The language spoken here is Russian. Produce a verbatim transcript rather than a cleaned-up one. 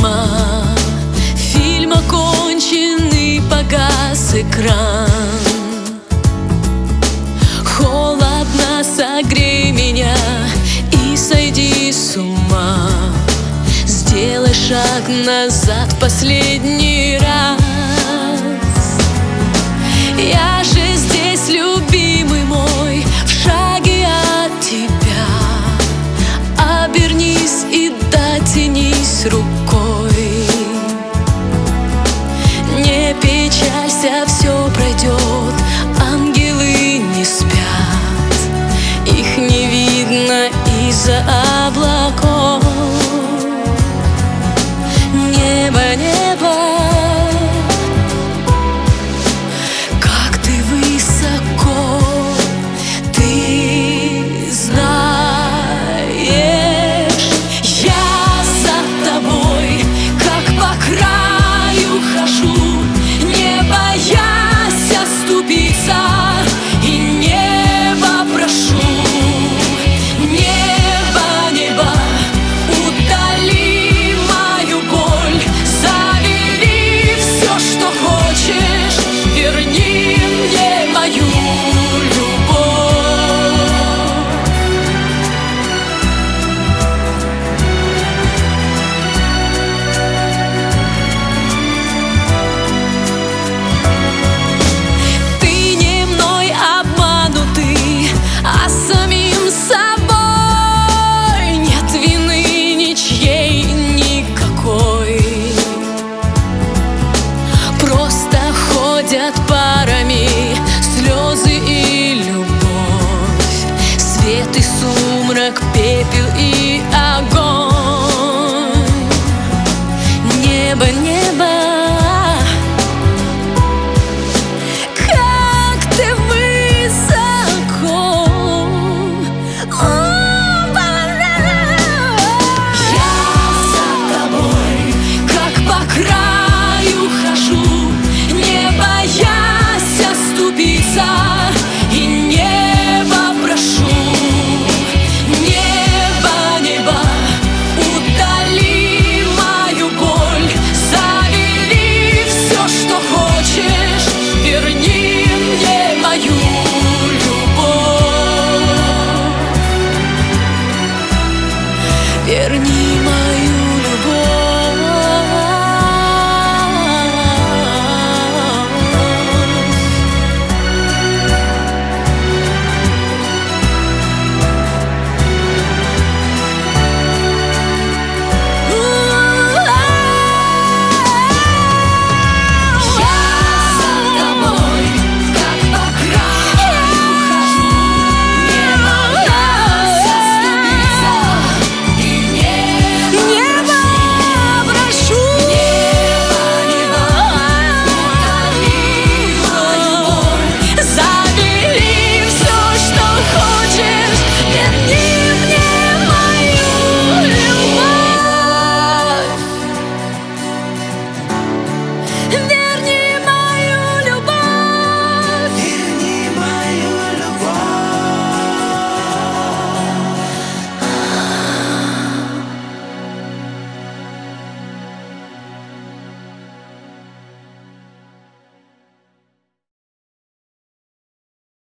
тьма, фильм окончен и погас экран. Холодно, согрей меня и сойди с ума. Сделай шаг назад в последний раз. Я же здесь, любимый мой, в шаге от тебя. Обернись и дотянись рукой. Не печалься, все пройдет, ангелы не спят. Их не видно из-за облаков. Небо, небо, как ты высоко, ты знаешь. Я за тобой, как по краю хожу, не боясь оступиться, и небо прошу. Небо, небо, удали мою боль, забери все, что хочешь, верни мне мою любовь. Ты не мной обманутый, а самим собой. Нет вины ничьей никакой. Просто ходят парами слезы и любовь, свет и сумрак, пепел и огонь. Небо,